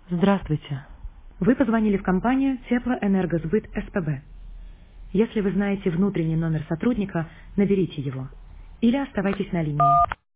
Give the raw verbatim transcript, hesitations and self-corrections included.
Здравствуйте. Вы позвонили в компанию Теплоэнергосбыт СПБ. Если вы знаете внутренний номер сотрудника, наберите его или оставайтесь на линии.